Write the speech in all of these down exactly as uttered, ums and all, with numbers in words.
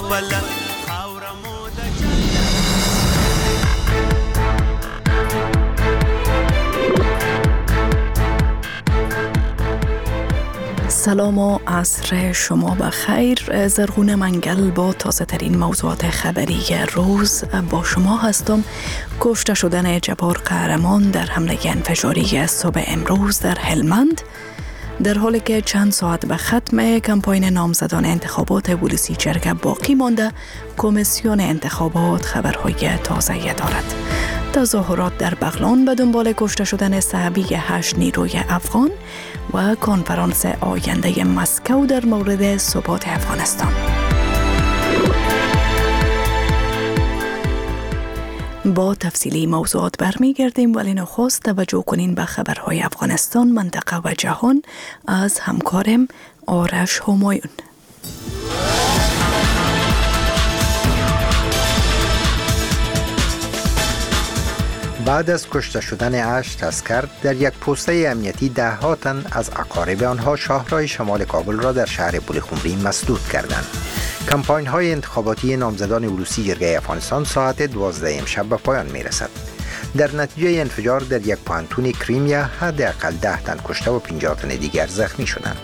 خپل خاور مو د سلام و عصر شما بخیر. زرغون منگل با تازه ترین موضوعات خبری روز با شما هستم. کشته شدن جبار قهرمان در حمله انفجاری صبح امروز در هلمند، در حالی که چند ساعت به ختم کمپاین نامزدان انتخابات بولوسی جرگه باقی مانده، کمیسیون انتخابات خبرهای تازه دارد. تظاهرات در بغلان به دنبال کشته شدن صحابی هشت نیروی افغان و کنفرانس آینده مسکو در مورد ثبات افغانستان. با تفصیلی موضوعات برمیگردیم، ولی نخست توجه کنین به خبرهای افغانستان، منطقه و جهان از همکارم آرش همایون. بعد از کشته شدن هشت عسکر در یک پوسته امنیتی، ده ها تن از اقارب آنها شاهراه شمال کابل را در شهر پلخمری مسدود کردند. کمپاین های انتخاباتی نامزدان بولوسی جرگه افغانستان ساعت دوازده امشب به پایان می رسد. در نتیجه انفجار در یک پانتون کریمیا حداقل ده تن کشته و پنجاه تن دیگر زخمی شدند.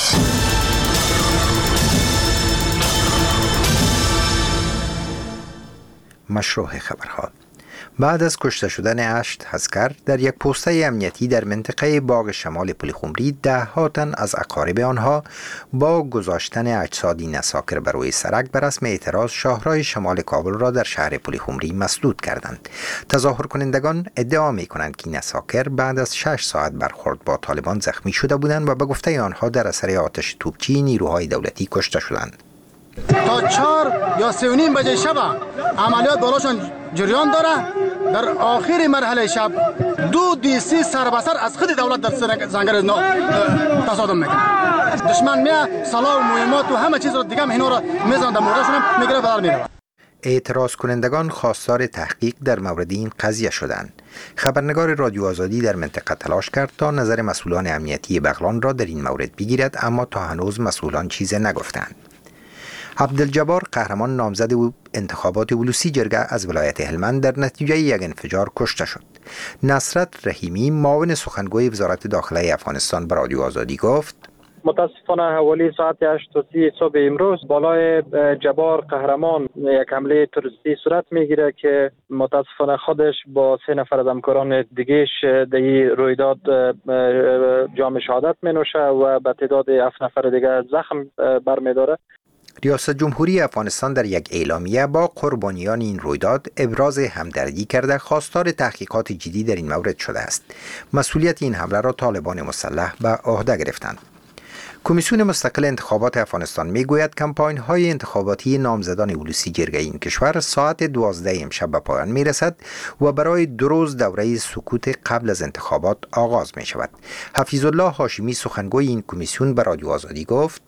مشروع خبرها. بعد از کشته شدن هشت عسکر در یک پوسته امنیتی در منطقه باغ شمال پلخمری، ده ها تن از اقارب آنها با گذاشتن اجسادی نساکر بر روی سرک به رسم اعتراض شاهراه شمال کابل را در شهر پلخمری مسدود کردند. تظاهر کنندگان ادعا می کنند که نساکر بعد از شش ساعت برخورد با طالبان زخمی شده بودند و به گفته آنها در اثر آتش توپچی نیروهای دولتی کشته شدند. تا چهار یا سه و نیم بجه شب عملیات بالاشان جریان داره. در آخر مرحله شب دو دیسی سر به سر از خود دولت در زنگر تصادم میکنه. دشمن میه سلاح و مهمات و همه چیز رو دیگه اینا رو میزنن در موردشون هم میگیره بدر میره. اعتراض کنندگان خواستار تحقیق در مورد این قضیه شدند. خبرنگار رادیو آزادی در منطقه تلاش کرد تا نظر مسئولان امنیتی بغلان را در این مورد بگیرد، اما تا هنوز مسئولان چیزی نگفتند. عبدالجبار قهرمان نامزد انتخابات بولوسی جرگه از ولایت هلمند در نتیجه یک انفجار کشته شد. نصرت رحیمی معاون سخنگوی وزارت داخله افغانستان به رادیو آزادی گفت: متاسفانه حوالی ساعت هشت و سی صبح امروز بالای جبار قهرمان یک حمله تروریستی صورت میگیره که متاسفانه خودش با سه نفر از همکاران دیگهش در این رویداد جام شهادت می نوشه و به تعداد هفت نفر دیگه زخم برمیداره. ریاست جمهوری افغانستان در یک اعلامیه با قربانیان این رویداد ابراز همدردی کرده خواستار تحقیقات جدی در این مورد شده است. مسئولیت این حمله را طالبان مسلح به عهده گرفتند. کمیسیون مستقل انتخابات افغانستان میگوید کمپاین های انتخاباتی نامزدان بولوسی جرگه این کشور ساعت دوازده امشب به پایان می رسد و برای دو روز دوره سکوت قبل از انتخابات آغاز می شود. حفیظ الله هاشمی سخنگوی این کمیسیون به رادیو آزادی گفت: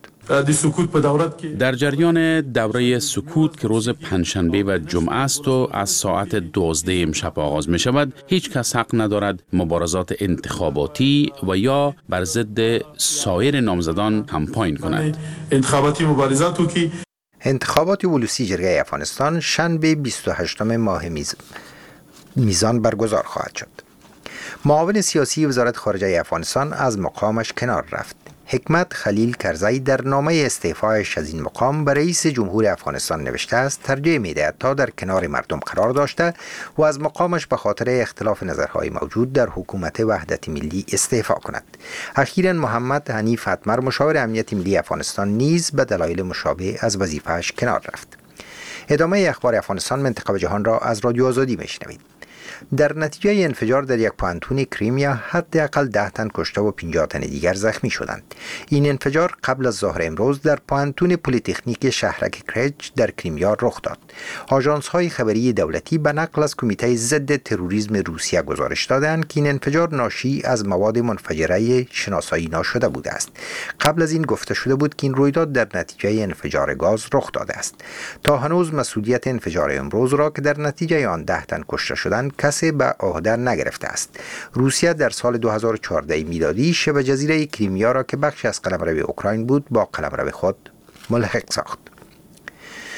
در جریان دوره سکوت که روز پنجشنبه و جمعه است و از ساعت دوازده امشب آغاز می شود، هیچ کس حق ندارد مبارزات انتخاباتی و یا بر ضد سایر نامزدان کمپاین کند. انتخاباتی مبارزاتو که انتخابات بولوسی جرگه افغانستان شنبه بیست و هشتم ماه میز... میزان برگزار خواهد شد. معاون سیاسی وزارت خارجه افغانستان از مقامش کنار رفت. حکمت خلیل کرزی در نامه استعفایش از این مقام به رئیس جمهور افغانستان نوشته است ترجیح می‌دهد تا در کنار مردم قرار داشته و از مقامش به خاطر اختلاف نظرهای موجود در حکومت وحدت ملی استعفا کند. اخیراً محمد حنیف اتمر مشاور امنیت ملی افغانستان نیز به دلایل مشابه از وظیفه‌اش کنار رفت. ادامه اخبار افغانستان، منطقه و جهان را از رادیو آزادی میشنوید. در نتیجه انفجار در یک پانتون کریمیا حداقل ده تن کشته و پنجاه تن دیگر زخمی شدند. این انفجار قبل از ظهر امروز در پانتون پلی‌تکنیک شهرک کرج در کریمیا رخ داد. آژانس‌های خبری دولتی به نقل از کمیته ضد تروریسم روسیه گزارش دادند که این انفجار ناشی از مواد منفجره شناسایی ناشده بوده است. قبل از این گفته شده بود که این رویداد در نتیجه انفجار گاز رخ داده است. تا هنوز مسئولیت انفجار امروز را که در نتیجه آن ده تن کشته شدند کسی به عهده نگرفته است. روسیه در سال دو هزار و چهارده میلادی شبه جزیره کریمیا را که بخشی از قلمرو اوکراین بود با قلمرو خود ملحق ساخت.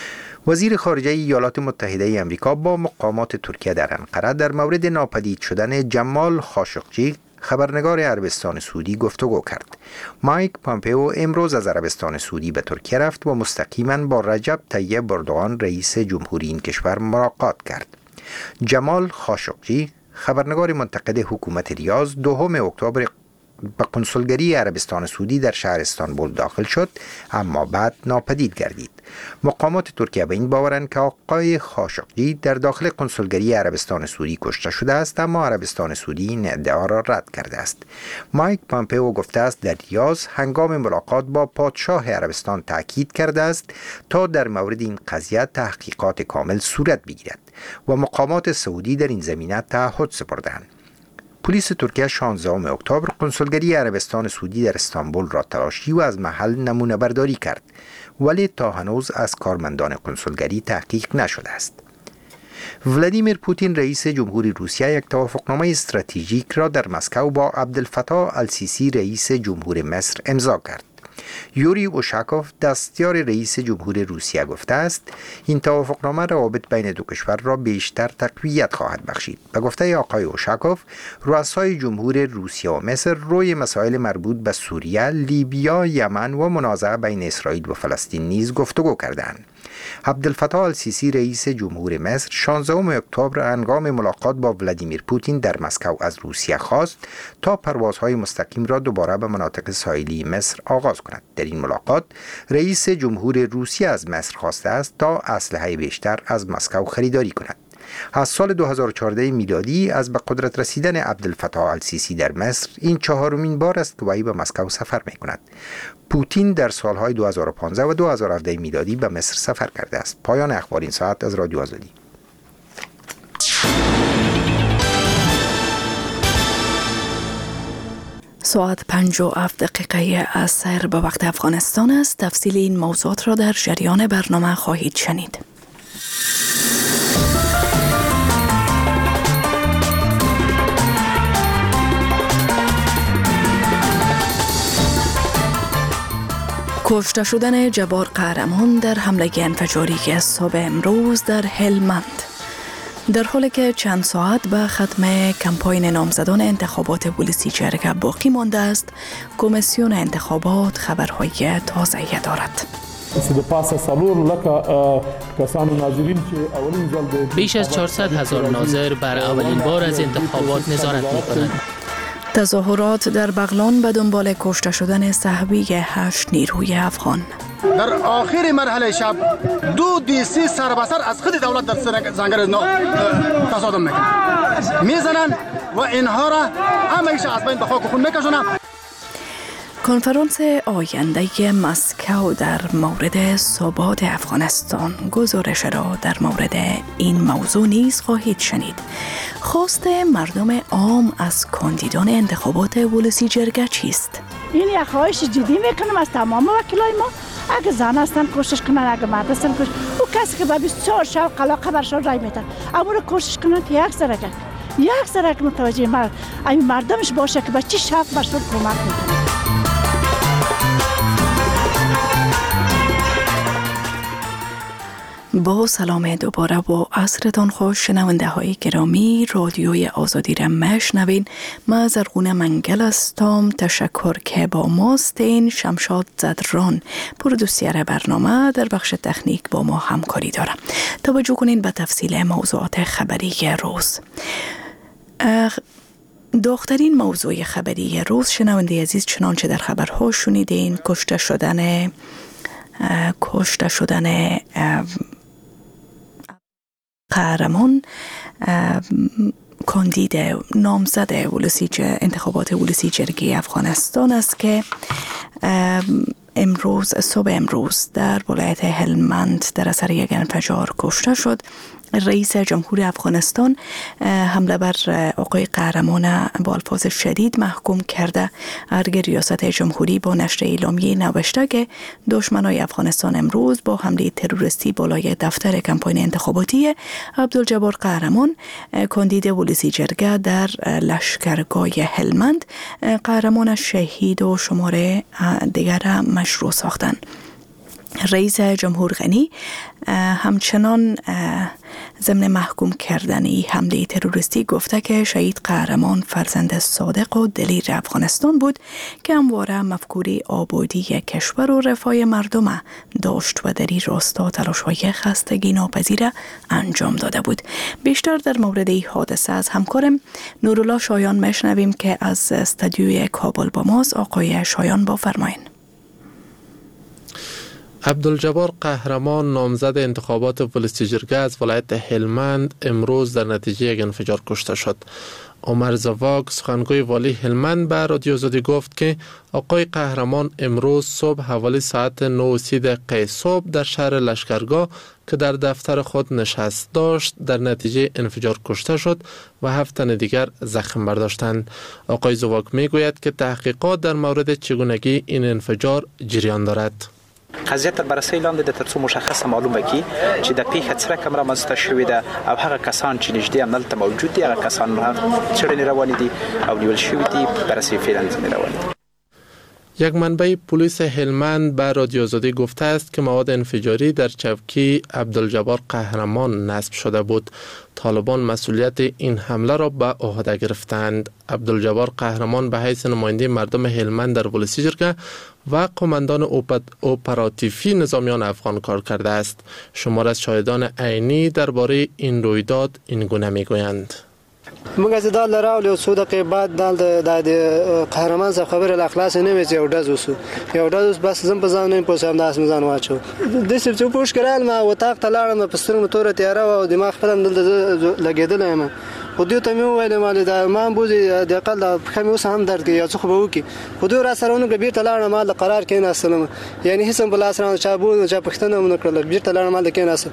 وزیر خارجه ایالات متحده آمریکا با مقامات ترکیه در انقره در مورد ناپدید شدن جمال خاشقجی خبرنگار عربستان سعودی گفتگو کرد. مایک پامپئو امروز از عربستان سعودی به ترکیه رفت و مستقیما با رجب طیب اردوغان رئیس جمهوری این کشور ملاقات کرد. جمال خاشقجی خبرنگار منتقد حکومت ریاض دوم اکتبر به کنسولگری عربستان سعودی در شهر استانبول داخل شد اما بعد ناپدید گردید. مقامات ترکیه به این باورند که آقای خاشقجی در داخل کنسولگری عربستان سعودی کشته شده است اما عربستان سعودی این ادعا را رد کرده است. مایک پامپئو گفته است در ریاض هنگام ملاقات با پادشاه عربستان تاکید کرده است تا در مورد این قضیه تحقیقات کامل صورت بگیرد و مقامات سعودی در این زمینه تعهد سپرده‌اند. پلیس ترکیه شانزدهم اکتبر کنسولگری عربستان سعودی در استانبول را تلاشی و از محل نمونه برداری کرد ولی تا هنوز از کارمندان کنسولگری تحقیق نشده است. ولادیمیر پوتین رئیس جمهوری روسیه یک توافقنامه استراتژیک را در مسکو با عبدالفتاح السیسی رئیس جمهور مصر امضا کرد. یوری اوشاکوف دستیار رئیس جمهور روسیه گفته است این توافقنامه روابط بین دو کشور را بیشتر تقویت خواهد بخشید. به گفته آقای اوشاکوف رؤسای جمهور روسیه و مصر روی مسائل مربوط به سوریه، لیبیا، یمن و منازعه بین اسرائیل و فلسطین نیز گفتگو کردند. عبدالفتاح السیسی رئیس جمهور مصر شانزدهم اکتبر هنگام ملاقات با ولادیمیر پوتین در مسکو از روسیه خواست تا پروازهای مستقیم را دوباره به مناطق ساحلی مصر آغاز کند. در این ملاقات رئیس جمهور روسیه از مصر خواسته است تا اسلحه بیشتر از مسکو خریداری کند. از سال دو هزار و چهارده میلادی از به قدرت رسیدن عبدالفتاح السیسی در مصر این چهارمین بار است که وی به مسکو سفر می کند. پوتین در سالهای دو هزار و پانزده و دو هزار و هفده میلادی به مصر سفر کرده است. پایان اخبار این ساعت از رادیو آزادی. ساعت پنج و هفت دقیقه عصر به وقت افغانستان است. تفصیل این موضوعات را در جریان برنامه خواهید شنید. کشته شدن جبار قهرمان در حمله انفجاری صبح امروز در هلمند، در حالی که چند ساعت به ختم کمپاین نامزدان انتخابات ولسی جرگه باقی مانده است، کمیسیون انتخابات خبرهای تازه دارد. بیش از چهارصد هزار ناظر بر اولین بار از انتخابات نظارت می‌کنند. تظاهرات در بغلان به دنبال کشته شدن صحبی هشت نیروی افغان. در آخر مرحله شب دو دیسی سر به سر از خود دولت در زنگار نو تصادم میکنن میزنن و اینها را همیشه از بین به خاک و خون میکشونن. کنفرانس آینده مسکو در مورد ثبات افغانستان، گزارش را در مورد این موضوع نیز خواهید شنید. خواست مردم عام از کاندیدان انتخابات ولسی جرگه چیست؟ این یک خواهش جدی میکنم از تمام وکیلای ما، اگه زن هستن کوشش کنن، اگه مرد هستن کوشش، او کسی که به بیست و چهار شب قلاقه برشان رای میدن اما رو کوشش کنن که یک سرک یک سرک متوجه مرد این مردمش باشه که به چی شب برشان کمک میکنن. با سلام دوباره با عصرتان خوش شنونده های گرامی، رادیوی آزادی را میشنوین. من زرغونه منگل هستم. تشکر که با ماستین. شمشاد زدران پرودوسر برنامه در بخش تکنیک با ما همکاری داره. توجه کنین به تفصیل موضوعات خبری روز. داغ‌ترین موضوع خبری روز شنونده عزیز، چنانچه در خبرها شنیدین، کشته شدن کشته شدن قهرمان کاندید نامزد ولسی انتخابات ولسی جرگه افغانستان است که امروز صبح امروز در ولایت هلمند در اثر یک انفجار کشته شد. رئیس جمهور افغانستان حمله بر آقای قهرمان با الفاظ شدید محکوم کرده. ارگ ریاست جمهوری با نشر اعلامیه نوشته که دشمنای افغانستان امروز با حمله تروریستی بالای دفتر کمپاین انتخاباتی عبدالجبار قهرمان کاندید ولسی جرگه در لشکرگاه هلمند، قهرمان شهید و شماره دیگر مشروع ساختند. رئیس جمهور غنی همچنان ضمن محکوم کردن حمله تروریستی گفته که شهید قهرمان فرزند صادق و دلیر افغانستان بود که همواره مفکوره آبادی کشور و رفاه مردم داشت و در این راستا تلاش‌های خستگی ناپذیر انجام داده بود. بیشتر در مورد این حادثه از همکارم نورالله شایان میشنویم که از استودیوی کابل با ماست. آقای شایان بفرمایید. عبدالجبار قهرمان نامزد انتخابات ولسی جرگه از ولایت هلمند امروز در نتیجه یک انفجار کشته شد. عمر زواگ سخنگوی والی هلمند به رادیو آزادی گفت که آقای قهرمان امروز صبح حوالی ساعت نه و سی دقیقه صبح در شهر لشکرگاه که در دفتر خود نشست داشت در نتیجه انفجار کشته شد و هفت تن دیگر زخم برداشتند. آقای زواگ می گوید که تحقیقات در مورد چگونگی این انفجار جریان دارد. قضیه تر بررسی لاندې د ترڅو مشخصه معلومه کی چې د پیښه څه رقم رامنځته شوې ده او هغه کسان چې نږدې همدلته موجود دي هغه کسان هم څېړنې روانې دي او نیول شوي دي بررسی فعلا روانې دي. یک منبع پلیس هلمند به رادیو آزادی گفته است که مواد انفجاری در چوکی عبدالجبار قهرمان نصب شده بود. طالبان مسئولیت این حمله را به عهده گرفتند. عبدالجبار قهرمان به حیث نماینده مردم هلمند در ولسی جرگه و قماندان اپراتیفی نظامیان افغان کار کرده است. شمار از شاهدان عینی درباره این رویداد این گونه میگویند. موږ از دال راول یو څو دقیقې بعد دال د قهرمان څخه خبره اخلاص نه وځي یو ډز وسو یو ډز بس زم په ځان نه پوسم داس مزان واچو د سر چې پوښ کړل ما وتاق ته لاړم په سترګو تور تیاره او دماغ خپلم دلته لګیدل یم خو دوی ته مې وویل مال دا ما بوزي د اقل د خمي اوس هم درد کوي څه خو به وکي خو دوی را سره ونه بیرته لاړم مال قرار کې نه اسلم یعنی هیڅ هم بل اسره چا بو چا پښتنه مونږ کړل بیرته لاړم مال کې نه اسلم.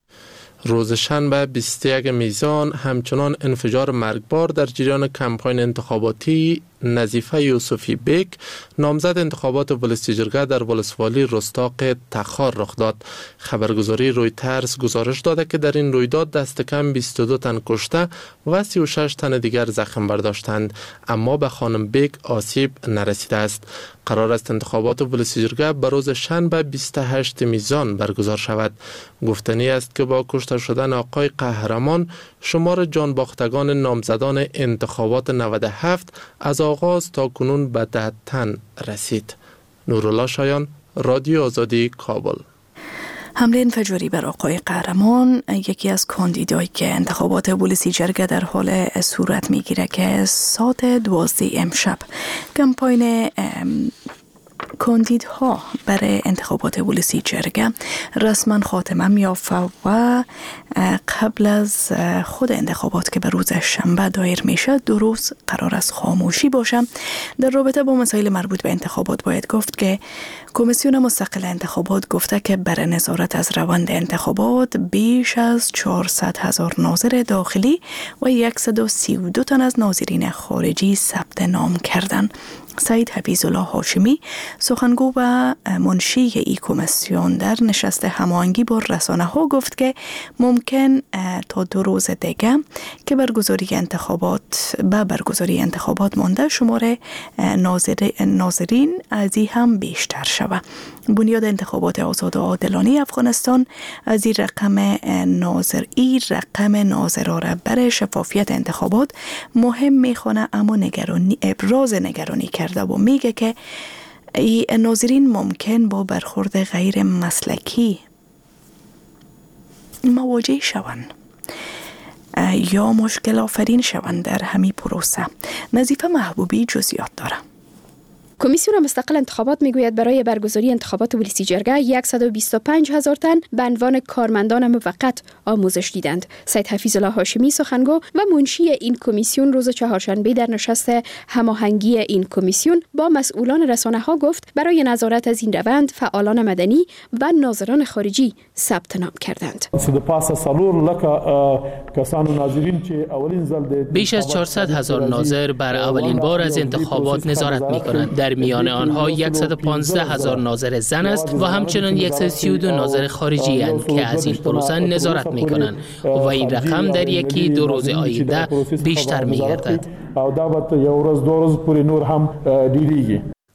روز شنبه بیست و یک میزان همچنان انفجار مرگبار در جریان کمپاین انتخاباتی نظیفه یوسفی بیک نامزد انتخابات ولسی جرگه در ولسوالی رستاق تخار رخ داد. خبرگزاری رویترز گزارش داده که در این رویداد دست کم بیست و دو تن کشته و سی و شش تن دیگر زخم برداشتند، اما به خانم بیک آسیب نرسیده است. قرار است انتخابات ولسی جرگه به روز شنبه بیست و هشت میزان برگزار شود. گفتنی است که با کشته شدن آقای قهرمان شمار جانباختگان نامزدان انتخابات نود و هفت از آغاز تا کنون به ده تن رسید. نورالله شایان، رادیو آزادی، کابل. حمله انفجاری بر آقای قهرمان یکی از کاندیدایی که انتخابات ولسی جرگه در حال صورت میگیره که ساعت دوازده امشب کمپاین کاندیدها برای انتخابات ولسی جرگه رسما خاتمه میافته و قبل از خود انتخابات که به روز شنبه دایر میشه دو روز قرار است خاموشی باشه. در رابطه با مسائل مربوط به انتخابات باید گفت که کمیسیون مستقل انتخابات گفته که برای نظارت از روند انتخابات بیش از چهارصد هزار ناظر داخلی و صد و سی و دو تن از ناظرین خارجی ثبت نام کردند. سید حفیظ الله هاشمی سخنگو و منشی ای کمیسیون در نشست هماهنگی با رسانه ها گفت که ممکن تا دو روز دیگه که برگزاری انتخابات به برگزاری انتخابات مانده شمار ناظر ناظرین از این هم بیشتر شود. بنیاد انتخابات آزاد و عادلانه افغانستان از این رقم ناظر این رقم ناظرها را برای شفافیت انتخابات مهم میخونه، اما نگرانی ابراز نگرانی کرده و میگه که این ناظرین ممکن با برخورد غیر مسلکی مواجه شوند یا مشکل آفرین شوند در همین پروسه. نظیفه محبوبی جزئیات داره. کمیسیون مستقل انتخابات میگوید برای برگزاری انتخابات ولسی جرگه صد و بیست و پنج هزار تن به عنوان کارمندان موقت آموزش دیدند. سید حفیظ الله هاشمی سخنگو و منشی این کمیسیون روز چهارشنبه در نشست هماهنگی این کمیسیون با مسئولان رسانه ها گفت برای نظارت از این روند فعالان مدنی و ناظران خارجی ثبت نام کردند. بیش از چهارصد هزار ناظر بر اولین بار از انتخابات نظارت می‌کنند. در میان آنها صد و پانزده هزار ناظر زن است و همچنان صد و سی و دو ناظر خارجی اند که از این پروسه نظارت می‌کنند و این رقم در یکی دو روز آینده بیشتر می‌گردد.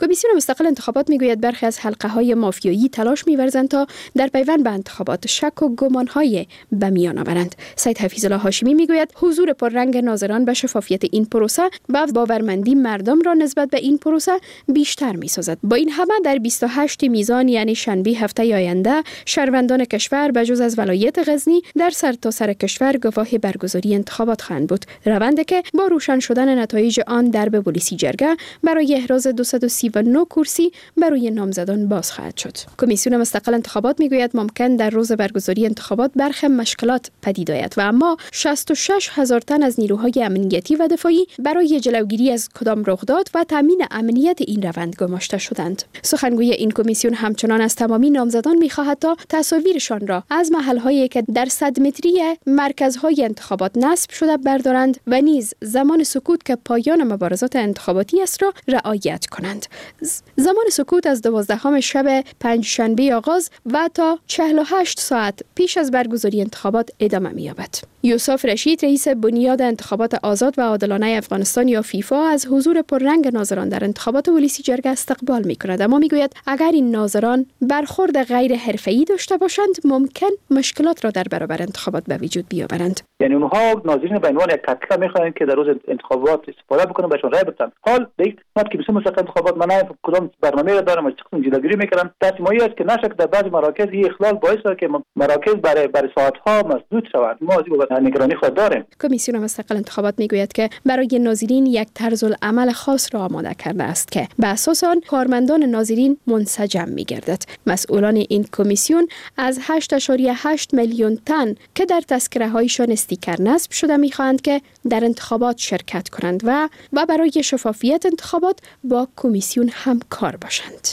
کمیسیون مستقل انتخابات میگوید برخی از حلقه‌های مافیایی تلاش می‌ورزند تا در پیوند به انتخابات شک و گمان‌های به میان آورند. سید حفیظ الله هاشمی میگوید حضور پررنگ ناظران به شفافیت این پروسه و باورمندی مردم را نسبت به این پروسه بیشتر می‌سازد. با این همه در بیست و هشت میزان یعنی شنبه هفته آینده شهروندان کشور به جز از ولایت غزنی در سرتاسر کشور گواه برگزاری انتخابات خواهند بود. روندی که با روشن شدن نتایج آن درب ولسی جرگه برای احراز دویست و سی و نه کرسی برای نامزدان باز خواهد شد. کمیسیون مستقل انتخابات میگوید ممکن در روز برگزاری انتخابات برخی مشکلات پدید آید و اما شصت و شش هزار تن از نیروهای امنیتی و دفاعی برای جلوگیری از کدام رخداد و تامین امنیت این روند گماشته شدند. سخنگوی این کمیسیون همچنان از تمامی نامزدان می‌خواهد تا تصاویرشان را از محل‌هایی که در صد متری مرکزهای انتخابات نصب شده بردارند و نیز زمان سکوت که پایان مبارزات انتخاباتی است را رعایت کنند. زمان سکوت از دوازدهم شب پنجشنبه آغاز و تا چهل و هشت ساعت پیش از برگزاری انتخابات ادامه می‌یابد. یوسف رشید رئیس بنیاد انتخابات آزاد و عادلانه افغانستان یا فیفا از حضور پررنگ ناظران در انتخابات ولسی جرگه استقبال می‌کند، اما می‌گوید اگر این ناظران برخورد غیر حرفه‌ای داشته باشند ممکن مشکلات را در برابر انتخابات به وجود بیاورند. یعنی اونها ناظرین به عنوان یک کتله می‌خواهند که در روز انتخابات استفاده بکنن بهشون رای بدن. حال دیگه وقتی که بسیار مستقل انتخابات منای کدام برنامه را دارم از قسم جلوگیری می‌کنن. تصمیمی است که نشک در بعضی مراکز این اخلال باعث شده که مراکز برای برای ساعت‌ها مسدود شوند. ما از این نگرانی خود داریم. کمیسیون مستقل انتخابات می‌گوید که برای ناظرین یک طرز العمل خاص را آماده کرده است که به اساس آن کارمندان ناظرین منسجم می‌گردد. مسئولان این کمیسیون از هشت ممیز هشت میلیون تن که در تذکره‌هایشان استیکر نصب شده می‌خواهند که در انتخابات شرکت کنند و و برای شفافیت انتخابات با کمیسیون همکار باشند.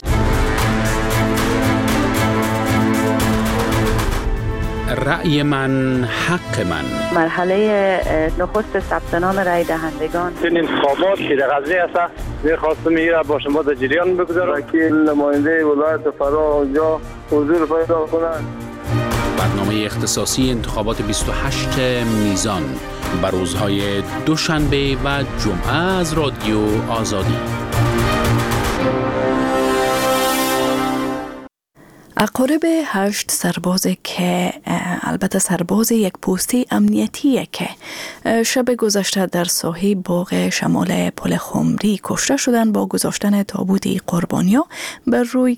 رأی من حق من. مرحله نخست ثبت نام رای دهندگان. این انتخابات که در غزنی است می‌خواستم میره با شما در جریان بگذارم که نماینده ولایت فرا اونجا حضور پیدا کنند. برنامه اختصاصی انتخابات بیست و هشت میزان بر روزهای دوشنبه و جمعه از رادیو آزادی. اقارب هشت سرباز که البته سرباز یک پستی امنیتیه که شب گذشته در ساحه باغ شمال پل خمری کشته شدن با گذاشتن تابوت قربانیا بر روی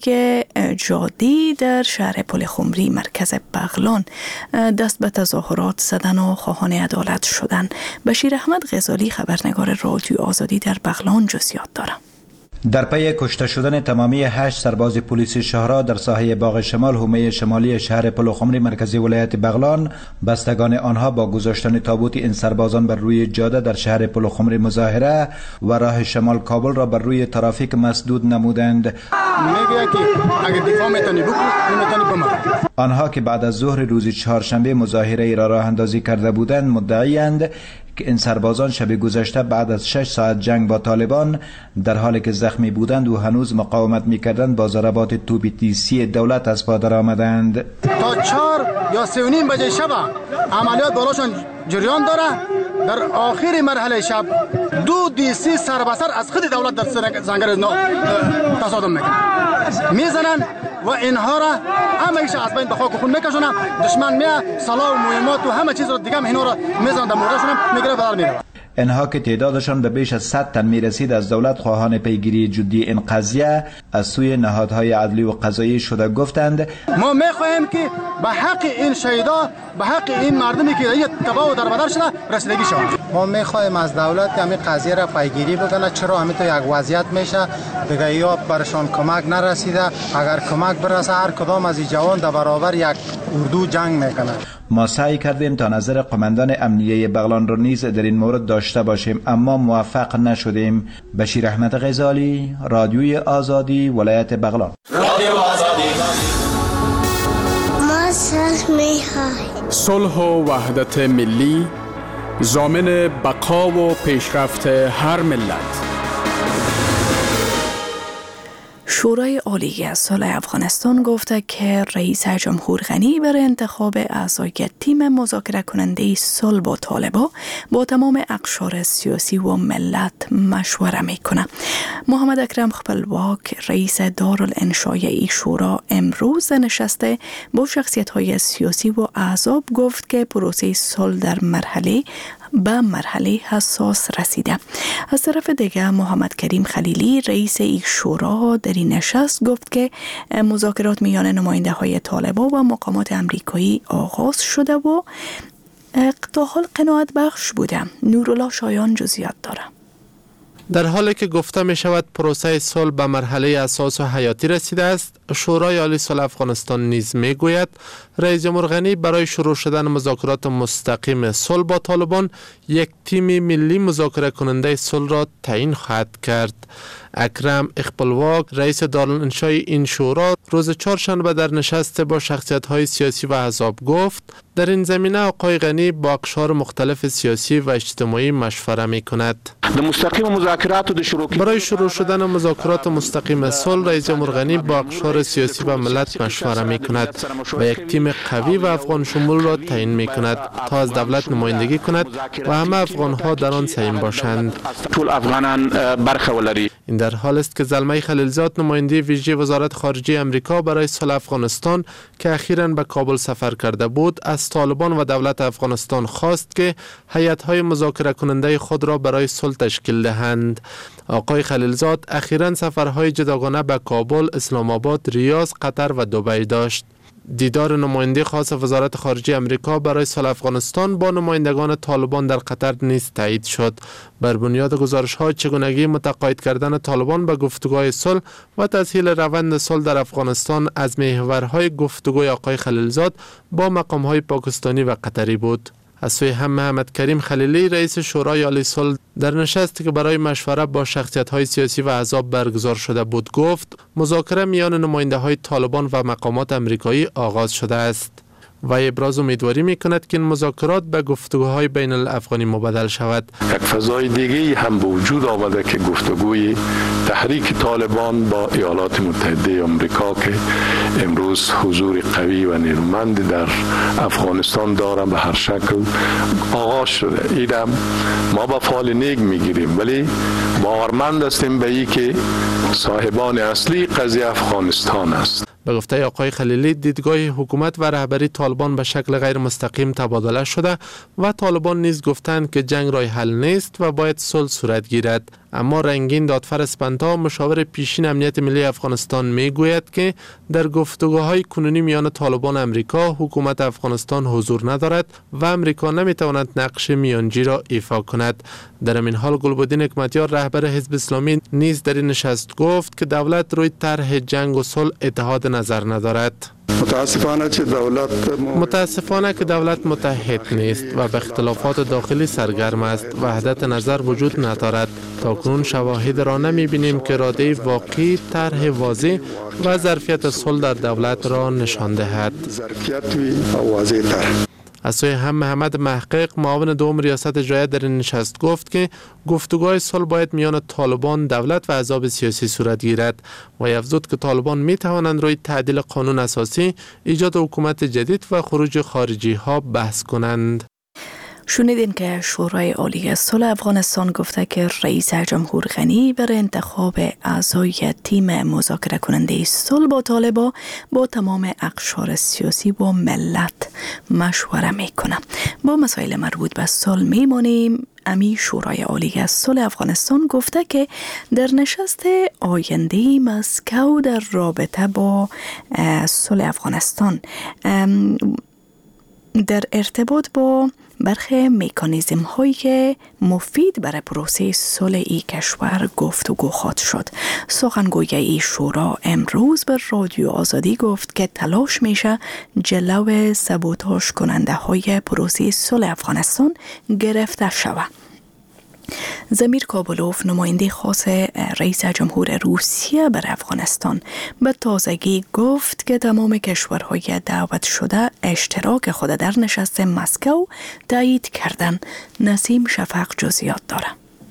جاده در شهر پل خمری مرکز بغلان دست به تظاهرات زدن و خواهان عدالت شدن. بشیر احمد غزالی خبرنگار رادیو آزادی در بغلان جزئیات دارد. در پی کشته شدن تمامی هشت سرباز پلیس شهرها در ساحه باغ شمال حومه شمالی شهر پل خمری مرکزی ولایت بغلان، بستگان آنها با گذاشتن تابوت این سربازان بر روی جاده در شهر پل خمری مظاهره و راه شمال کابل را بر روی ترافیک مسدود نمودند. میگه که اگه دفاع میتونی بکنی میتونی بمر. آنها که بعد از ظهر روز چهارشنبه مظاهره ای را راه اندازی کرده بودند مدعی‌اند که این سربازان شب گذشته بعد از شش ساعت جنگ با طالبان در حالی که زخمی بودند و هنوز مقاومت می‌کردند با ضربات توپ تیسی دولت از پا درآمدند. تا چهار یا سه و نیم بجه شب عملیات بالاشان جریان داره. در آخر مرحله شب دو دیسی سربسر از خود دولت در زنگر تصادم میکنن میزنن و اینها را همه‌ایش از بین به خاک خون میکشونن. دشمن میاد سلاح و مهمات و همه چیز را دیگه هم اینا را میزنن در موردشون میگیره بدل میره. اینها که تعدادشان به بیش از صد تن میرسید از دولت خواهان پیگیری جدی این قضیه از سوی نهادهای عدلی و قضایی شده گفتند ما میخواهیم که به حق این شهیدا به حق این مردمی که این تباه و دربدر شده رسیدگی شود. ما میخواهیم از دولت که همین قضیه را پیگیری بکنه. چرا همین تو یک وضعیت میشه دیگه یا برشان کمک نرسیده. اگر کمک برسه هر کدام از این جوان در برابر یک اردو جنگ میکنه. ما سعی کردیم تا نظر قماندان امنیه بغلان را نیز در این مورد داشته باشیم اما موفق نشدیم. بشیر احمد غزالی، رادیوی آزادی، ولایت بغلان. رادیو آزادی. ما صلح می‌خواهیم. صلح و وحدت ملی ضامن بقا و پیشرفت هر ملت. شورای عالی صلح افغانستان گفته که رئیس جمهور غنی برای انتخاب اعضای تیم مذاکره کننده صلح با طالبان با تمام اقشار سیاسی و ملت مشوره میکنه. محمد اکرم خپلواک رئیس دارالانشای ای شورا امروز نشسته با شخصیت‌های سیاسی و احزاب گفت که پروسه صلح در مرحله به مرحله حساس رسیده. از طرف دیگر محمد کریم خلیلی رئیس ای شورا در این نشست گفت که مذاکرات میان نماینده های طالبان و مقامات امریکایی آغاز شده و تا حال قناعت بخش بوده. نورالله شایان جزئیات داره. در حالی که گفته می شود پروسه صلح به مرحله اساس و حیاتی رسیده است، شورای عالی صلح افغانستان نیز می گوید رئیس جمهور غنی برای شروع شدن مذاکرات مستقیم صلح با طالبان یک تیم ملی مذاکره کننده صلح را تعیین خواهد کرد. اکرم خپلواک رئیس دارالانشای این شورا روز چهارشنبه در نشست با شخصیت‌های سیاسی و احزاب گفت در این زمینه آقای غنی با اقشار مختلف سیاسی و اجتماعی مشوره می‌کند. برای شروع شدن مذاکرات مستقیم صلح رئیس جمهور غنی با اقشار سیاسی و ملت مشوره می‌کند و یک تیم قوی و افغان شمول را تعیین می‌کند تا از دولت نمایندگی کند و همه افغان‌ها در آن سهیم باشند. این در حال است که زلمه خلیلزاد نماینده ویژه وزارت خارجه امریکا برای صلح افغانستان که اخیراً به کابل سفر کرده بود از طالبان و دولت افغانستان خواست که هیئت‌های مذاکره کننده خود را برای صلح تشکیل دهند. آقای خلیلزاد اخیراً سفرهای جداگانه به کابل، اسلام آباد، ریاض، قطر و دبی داشت. دیدار نماینده خاص وزارت خارجه امریکا برای صلح افغانستان با نمایندگان طالبان در قطر نیز تایید شد. بر بنیاد گزارش‌ها چگونگی متقاعد کردن طالبان به گفتگوهای صلح و تسهیل روند صلح در افغانستان از محورهای گفتگوی آقای خلیلزاد با مقام‌های پاکستانی و قطری بود. از سوی هم محمد کریم خلیلی رئیس شورای عالی صلح در نشستی که برای مشوره با شخصیت‌های سیاسی و احزاب برگزار شده بود گفت مذاکره میان نماینده‌های طالبان و مقامات امریکایی آغاز شده است و ابراز امیدواری می‌کند که این مذاکرات به گفتگوهای بین الافغانی مبدل شود. یک فضای دیگری هم به وجود آمده که گفتگوی تحریک طالبان با ایالات متحده آمریکا که امروز حضور قوی و نیرومند در افغانستان دارند به هر شکل آغاز شده. اینم ما با فال نیک میگیریم، ولی باورمند هستیم به این که صاحبان اصلی قضیه افغانستان است. به گفته آقای خلیلی دیدگاه حکومت و رهبری طالبان به شکل غیر مستقیم تبادله شده و طالبان نیز گفتند که جنگ راه حل نیست و باید صلح صورت گیرد. اما رنگین دادفر اسپنتا مشاور پیشین امنیت ملی افغانستان می گوید که در گفتگوهای کنونی میان طالبان امریکا حکومت افغانستان حضور ندارد و امریکا نمی تواند نقش میانجی را ایفا کند. در این حال گلبدین حکمتیار رهبر حزب اسلامی نیز در این نشست گفت که دولت روی طرح جنگ و صلح اتحاد نظر ندارد. متاسفانه که دولت متاسفانه که دولت متحد نیست و به اختلافات داخلی سرگرم است. وحدت نظر وجود ندارد. تاکنون شواهد را نمی بینیم که اراده واقعی طرح واضح و ظرفیت صلح در دولت را نشان دهد. از سوی هم محمد محقق معاون دوم ریاست جمهوری در این نشست گفت که گفتگوهای صلح باید میان طالبان، دولت و احزاب سیاسی صورت گیرد و افزود که طالبان می توانند روی تعدیل قانون اساسی، ایجاد حکومت جدید و خروج خارجی ها بحث کنند. شنیدین که شورای عالی صلح افغانستان گفته که رئیس جمهور غنی برای انتخاب اعضای تیم مذاکره کننده صلح با طالبان با تمام اقشار سیاسی و ملت مشوره میکنه. با مسائل مربوط به صلح میمانیم. امی شورای عالی صلح افغانستان گفته که در نشست آینده مسکو در رابطه با صلح افغانستان در ارتباط با برخی مکانیزم های مفید برای پروسه صلح ای کشور گفتگو خواهد شد. سخنگوی ای شورا امروز به رادیو آزادی گفت که تلاش میشه جلو سبوتاژ کننده های پروسه صلح افغانستان گرفته شود. زمیر کابلوف نماینده خاص رئیس جمهور روسیه بر افغانستان به تازگی گفت که تمام کشورهای دعوت شده اشتراک خود در نشست مسکو تایید کردند. نسیم شفق جزئیات دارد.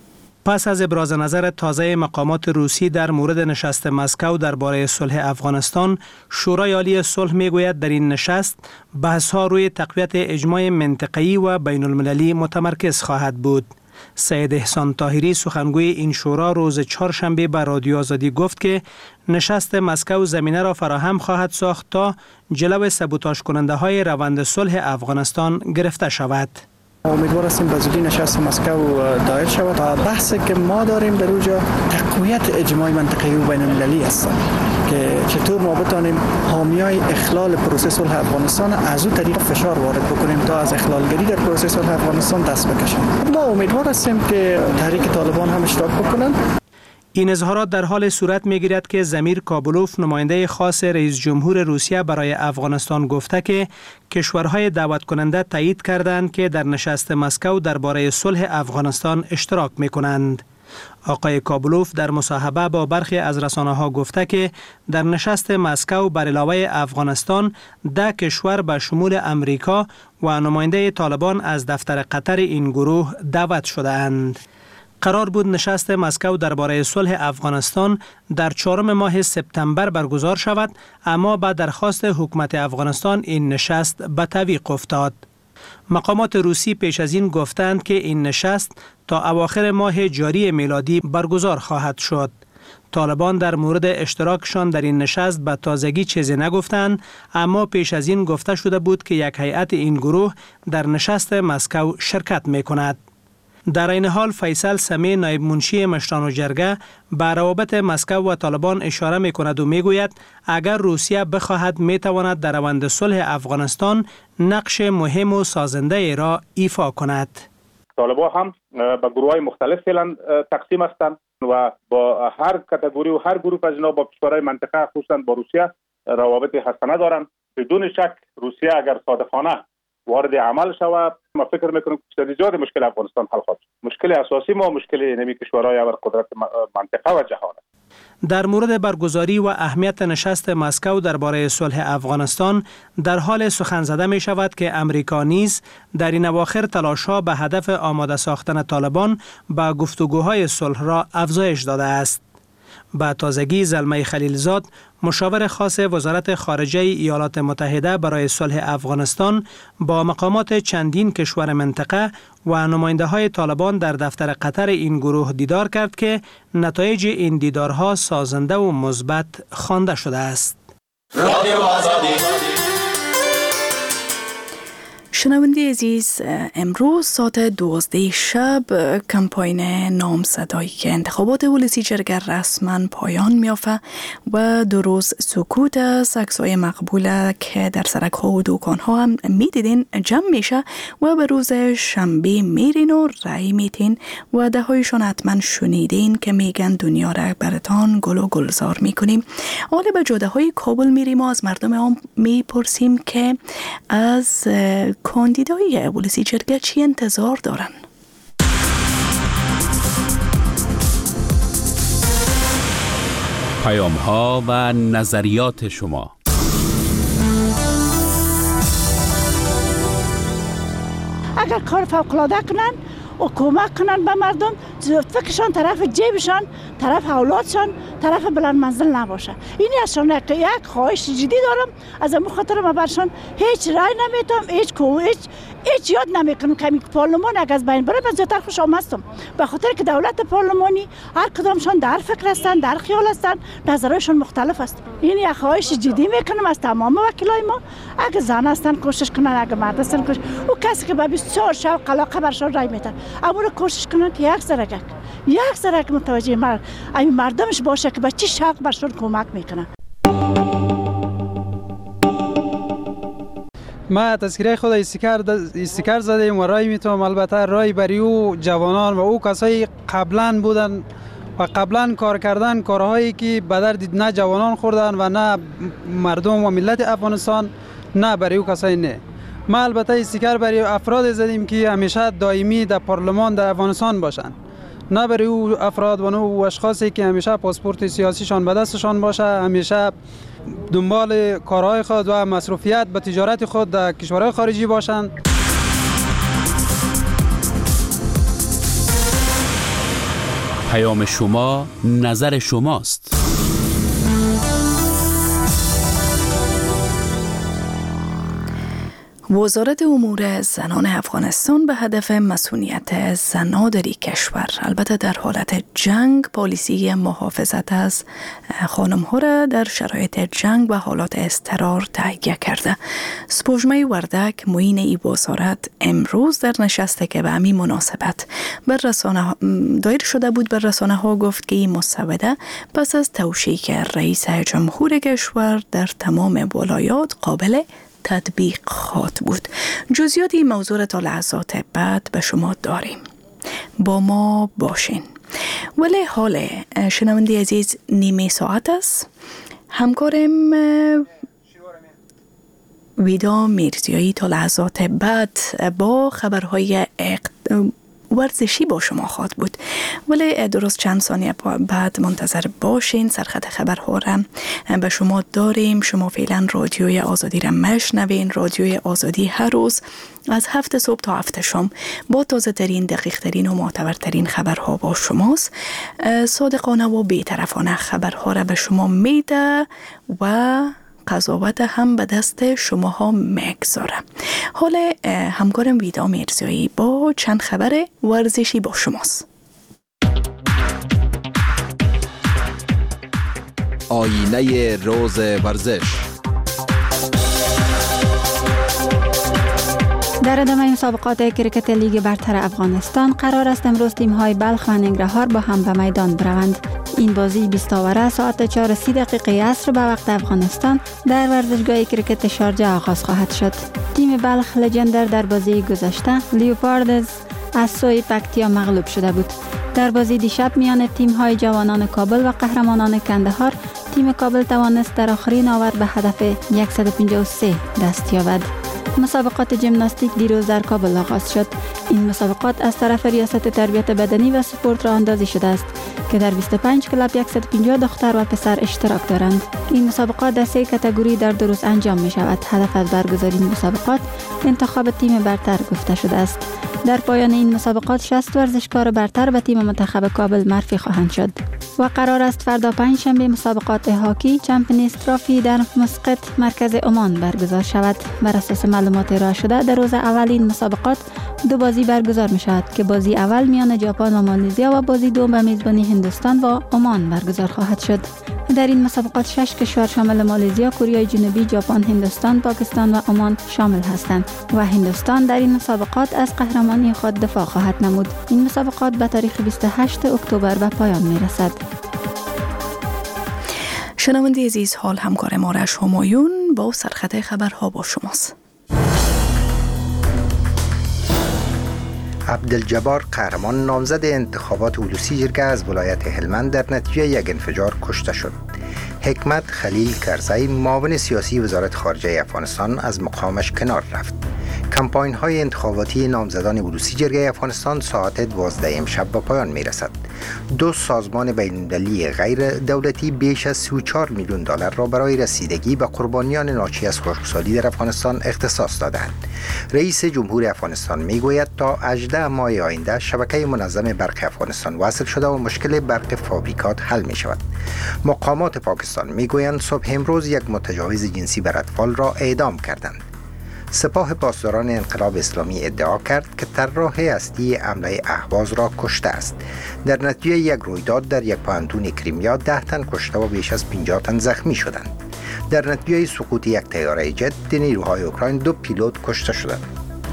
پس از ابراز نظر تازه مقامات روسی در مورد نشست مسکو درباره صلح افغانستان، شورای عالی صلح میگوید در این نشست بحث‌ها روی تقویت اجماع منطقه‌ای و بین المللی متمرکز خواهد بود. سید احسان طاهری سخنگوی این شورا روز چهارشنبه به رادیو آزادی گفت که نشست مسکو زمینه را فراهم خواهد ساخت تا جلو سبوتاژ کننده های روند صلح افغانستان گرفته شود. امیدوار هستیم به زودی نشست مسکو دایر شود. بحثی که ما داریم در اونجا تقویت اجماع منطقه‌ای و بین المللی است که چطور ما بتانیم حامیای اخلال پروسه صلح افغانستان از اون طریق فشار وارد بکنیم تا از اخلالگری در پروسه صلح افغانستان دست بکشیم. ما امیدوار هستیم که تحریک طالبان هم اشتراک بکنن. این اظهارات در حال صورت می‌گیرد که زمیر کابلوف نماینده خاص رئیس جمهور روسیه برای افغانستان گفته که کشورهای دعوت کننده تایید کردند که در نشست مسکو درباره صلح افغانستان اشتراک می‌کنند. آقای کابلوف در مصاحبه با برخی از رسانه‌ها گفته که در نشست مسکو بر علاوه افغانستان ده کشور به شمول امریکا و نماینده طالبان از دفتر قطر این گروه دعوت شده‌اند. قرار بود نشست مسکو درباره صلح افغانستان در چهارم ماه سپتامبر برگزار شود، اما با درخواست حکومت افغانستان این نشست به تعویق افتاد. مقامات روسی پیش از این گفتند که این نشست تا اواخر ماه جاری میلادی برگزار خواهد شد. طالبان در مورد اشتراکشان در این نشست به تازگی چیزی نگفتند، اما پیش از این گفته شده بود که یک هیئت این گروه در نشست مسکو شرکت می‌کند. در این حال فیصل سمی نایب منشی مشران و جرگه به روابط مسکو و طالبان اشاره می کند و می گوید اگر روسیه بخواهد می تواند در روند صلح افغانستان نقش مهم و سازنده ای را ایفا کند. طالبان هم به گروه های مختلف فعلا تقسیم هستند و با هر کاتگوری و هر گروه از اینا با کشورهای منطقه خصوصا با روسیه روابط حسنه دارند. بدون شک روسیه اگر صادقانه وارد عمل شود، ما فکر میکنم که زیاد مشکل افغانستان حل خواهد شد. مشکل اساسی ما مشکل نمی کشورهای ابر قدرت منطقه و جهان. در مورد برگزاری و اهمیت نشست مسکو درباره صلح افغانستان در حال سخن زده می شود که امریکا نیز در این اواخر تلاش‌ها به هدف آماده ساختن طالبان با گفتگوهای صلح را افزایش داده است. با تازگی زلمه خلیلزاد مشاور خاص وزارت خارجه ایالات متحده برای صلح افغانستان با مقامات چندین کشور منطقه و نماینده های طالبان در دفتر قطر این گروه دیدار کرد که نتایج این دیدارها سازنده و مثبت خوانده شده است. شنونده عزیز، امروز ساعت دوازده شب کمپاین نامزدایی انتخابات ولسی جرگه رسما پایان میافته و دو روز سکوت است. عکس‌های مقبوله که در سرک‌ها و دکان‌ها هم میدیدین جمع میشه و به روز شنبه میرین و رای میتین و دهایشان حتما شنیدین که میگن دنیا را براتان گل و گلزار میکنیم. حالا به جاده های کابل میریم و از مردم هم میپرسیم که از کاندیدای ولسی جرگه چی انتظار دارن. پیام ها و نظریات شما. اگر کار فوق‌العاده کنن و کمک کنن به مردم، فکرشان طرف جیبشان، طرف اولادشان، طرف بلند منزل نباشه. اینی ازشان یک خواهش جدی دارم. از امو خاطر ما برشان هیچ رای نمیتم، هیچ کو هیچ هیچ یاد نمیکنم که پارلمان اگه از بین بره. من زیادتر خوش آمدم به خاطر که دولت پارلمانی هر کدامشان در فکر هستن، در خیال هستن، نظرشون مختلف است. این یک خواهش جدی میکنم از تمام وکیلای ما، اگه زن هستن کوشش کنن، اگه مرد هستن کوشش. او کسی که به بیست و چهار شب علاقه برشان رای میتن، اما کوشش کنن که یک سرک یک سرک متوجه مرد این مردمش باشه که به چی شوق برشون کمک میکنن. ما تذکره خود استیکر استیکر زدیم و رای میتونم. البته رای بری او جوانان و او کسایی قبلا بودن و قبلا کار کردن کارهایی که به درد نه جوانان خوردن و نه مردم و ملت افغانستان، نه برای او کسایی نه. ما البته استیکر برای افراد زدیم که همیشه دائمی در پارلمان در افغانستان باشن، نه برای او افراد و او اشخاصی که همیشه پاسپورت سیاسیشان به دستشان باشه، همیشه دنبال کارهای خود و مصروفیت به تجارت خود در کشورهای خارجی باشند. پیام شما، نظر شماست. وزارت امور زنان افغانستان به هدف مسئولیت زنان در کشور، البته در حالت جنگ، پالیسی محافظت از خانم ها را در شرایط جنگ و حالات اضطرار تهیه کرده. سپوږمۍ وردک معین ای وزارت امروز در نشستی که به همین مناسبت بر رسانه دایر شده بود بر رسانه ها گفت که این مسوده پس از توشیح رئیس جمهور کشور در تمام ولایات قابل تطبیق خواهد بود. جزئیات این موضوع تا لحظات بعد به شما داریم. با ما باشین. ولی حال شنونده عزیز نیمه ساعت است. همکارم ویدا میرزیایی تا لحظات بعد با خبرهای ورزشی با شما خواهد بود، ولی درست چند ثانیه بعد منتظر باشین. سرخط خبرها را به شما داریم. شما فعلا رادیوی آزادی را مشنوین. رادیوی آزادی هر روز از هفت صبح تا هفت شام با تازه ترین، دقیق ترین و معتبرترین خبرها با شماست. صادقانه و بی‌طرفانه خبرها را به شما میده و قضاوت هم به دست شماها میگذاره. حالا همکارم ویدا میرزیایی با چند خبر ورزشی با شماست. آینه روز ورزش. در ادامه مسابقات کرکت لیگ برتر افغانستان قرار است امروز تیم‌های بلخ و ننگرهار با هم به میدان بروند. این بازی بیست اووره ساعت چهار و سی دقیقه عصر به وقت افغانستان در ورزشگاه کرکت شارجه آغاز خواهد شد. تیم بلخ لژندر در بازی گذشته لیوپاردز از سوی پکتیا مغلوب شده بود. در بازی دیشب میان تیم‌های جوانان کابل و قهرمانان کندهار، تیم کابل توانست در آخرین آور به هدف صد و پنجاه و سه دست یابد. مسابقات ژیمناستیک دیروز در کابل آغاز شد. این مسابقات از طرف ریاست تربیت بدنی و سپورت راه اندازی شده است که در بیست و پنج کلاب صد و پنجاه دختر و پسر اشتراک دارند. این مسابقات در سه کاتگوری در دو روز انجام می شود. هدف از برگزاری این مسابقات انتخاب تیم برتر گفته شده است. در پایان این مسابقات شصت ورزشکار برتر به تیم منتخب کابل معرفی خواهند شد و قرار است فردا پنج شنبه مسابقات هاکی چمپیونز ترافی در مسقط مرکز عمان برگزار شود. بر اساس معلومات ارائه شده در روز اول این مسابقات دو بازی برگزار می شود که بازی اول میان ژاپن و مالزیا و بازی دوم به میزبانی هندوستان و عمان برگزار خواهد شد. در این مسابقات شش کشور شامل مالزیا، کره جنوبی، ژاپن، هندوستان، پاکستان و عمان شامل هستند و هندوستان در این مسابقات از قهرمانی خود دفاع خواهد نمود. این مسابقات به تاریخ بیست و هشت اکتبر به پایان می رسد. شنونده عزیز، حال همکار ما رش همایون با سرخط خبرها با شماست. عبدالجبار قهرمان نامزد انتخابات ولوسی جرگه از ولایت هلمند در نتیجه یک انفجار کشته شد. حکمت خلیل کرزی معاون سیاسی وزارت خارجه افغانستان از مقامش کنار رفت. کمپاین های انتخاباتی نامزدان ولوسی جرگه افغانستان ساعت دوازده امشب به پایان می رسد. دو سازمان بین‌المللی غیر دولتی بیش از سی و چهار میلیون دلار را برای رسیدگی به قربانیان ناشی از خشکسالی در افغانستان اختصاص دادند. رئیس جمهور افغانستان می گوید تا هجده ماه آینده شبکه منظم برق افغانستان وصل شده و مشکل برق فابریکات حل می شود. مقامات پاکستان می گویند صبح امروز یک متجاوز جنسی بر اطفال را اعدام کردند. سپاه پاسداران انقلاب اسلامی ادعا کرد که طراح اصلی حمله اهواز را کشته است. در نتیجه یک رویداد در یک پوهنتون کریمیا ده تن کشته و بیش از پنجاه تن زخمی شدند. در نتیجه سقوط یک طیاره جت نیروهای اوکراین دو پیلوت کشته شدند.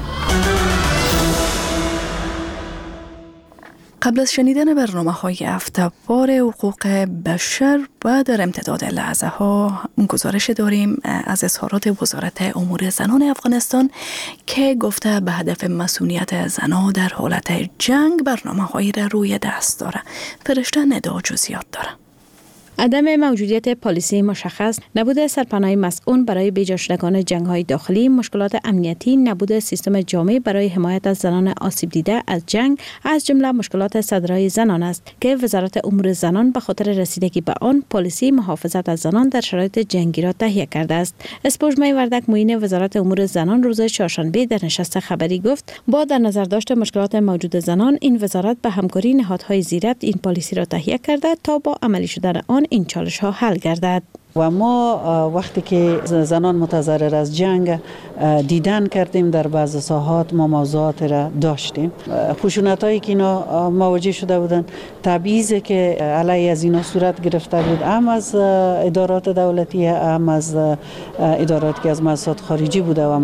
قبل از شنیدن برنامه های هفته‌وار حقوق بشر و در امتداد لحظه ها گزارش داریم از اظهارات وزارت امور زنان افغانستان که گفته به هدف مسئولیت زنان در حالت جنگ برنامه هایی را روی دست داره. فرشته ندا جزئیات داره. عدم موجودیت پالیسی مشخص، نبود سرپناه مسئول برای بیجا شدگان جنگ‌های داخلی، مشکلات امنیتی، نبود سیستم جامع برای حمایت از زنان آسیب دیده از جنگ از جمله مشکلات صدرای زنان است که وزارت امور زنان به خاطر رسیدگی به آن پالیسی محافظت از زنان در شرایط جنگی را تهیه کرده است. اسپوژمای وردک معین وزارت امور زنان روز چهارشنبه در نشست خبری گفت با در نظر داشت مشکلات موجود زنان، این وزارت به همکاری نهادهای زیربط این پالیسی را تهیه کرده تا با عملی شدن آن این چالش ها حل گردد. و ما وقتی که زنان متضرر از جنگ دیدن کردیم در بعض ساحات ما موضوعات را داشتیم. خشونت هایی که اینا مواجه شده بودن، تبعیضی که علیه از اینا صورت گرفته بود، هم از ادارات دولتی هم از ادارات که از مؤسسات خارجی بوده و